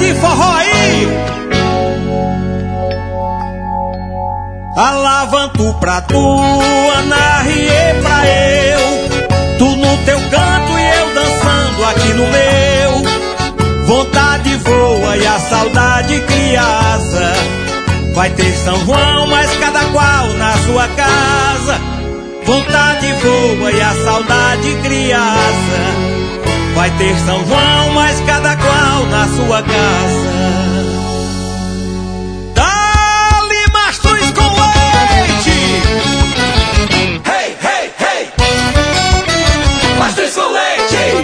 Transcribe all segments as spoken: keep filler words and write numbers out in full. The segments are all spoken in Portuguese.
esse forró aí. Alavanto pra tu, Ana Rie pra eu, tu no teu canto e eu dançando aqui no meu. Vontade voa e a saudade criança. Vai ter São João, mas cada qual na sua casa. Vontade voa e a saudade criança. Vai ter São João, mas cada qual na sua casa. Dá-lhe Mastruz com leite. Hey, hey, hey. Mastruz com leite.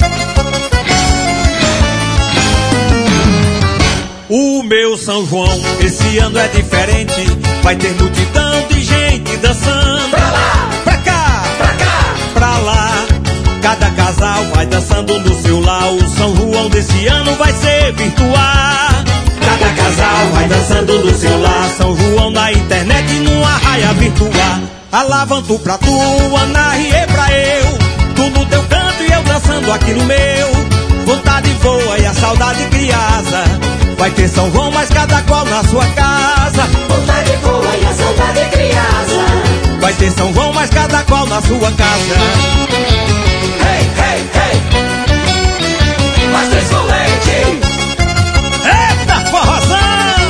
O meu São João esse ano é diferente. Vai ter multidão de gente dançando. Pra lá, pra cá, pra cá, pra lá. Cada casal vai dançando no seu lar. O São João desse ano vai ser virtual. Cada casal vai dançando no seu lar. São João na internet e numa raia virtual. Alavanto pra tu, Ana Rie pra eu, tu no teu canto e eu dançando aqui no meu. Vontade voa e a saudade criança. Vai ter São João, mas cada qual na sua casa. vontade voa e a saudade criança. Vai ter São João, mas cada qual na sua casa. Hey, hey, hey. Mastruz com leite. Eita forrozão!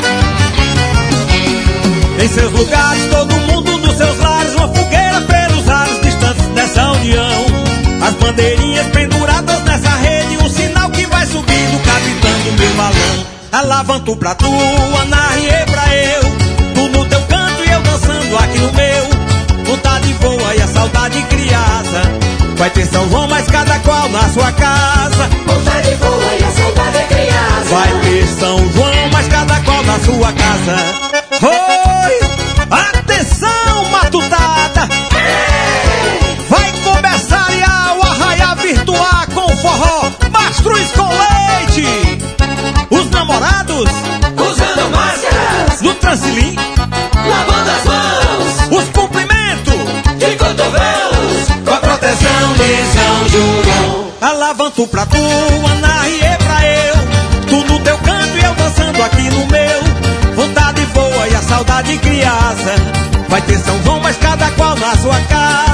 Em seus lugares, todo mundo nos seus lares. Uma fogueira pelos ares distantes dessa união. As bandeirinhas penduradas nessa rede. Um sinal que vai subindo, capitando meu balão. Alavanto pra tu, Ana Rie pra eu, tu no teu canto e eu dançando aqui no meu. Vontade voa e a saudade criança. Vai ter São João, mas cada qual na sua casa. Vontade voa e a saudade criança. Vai ter São João, mas cada qual na sua casa. Oi! Atenção, matutada! Vai começar o arraiar virtual com forró Mastruz com leite. Os namorados usando máscaras no transilim, lavando as mãos, os cumprimentos de cotovelos, com a proteção de São João. Alavanto pra tu, Ana Rie pra eu, tu no teu canto e eu dançando aqui no meu. Vontade voa e a saudade criança. Vai ter São João, mas cada qual na sua casa.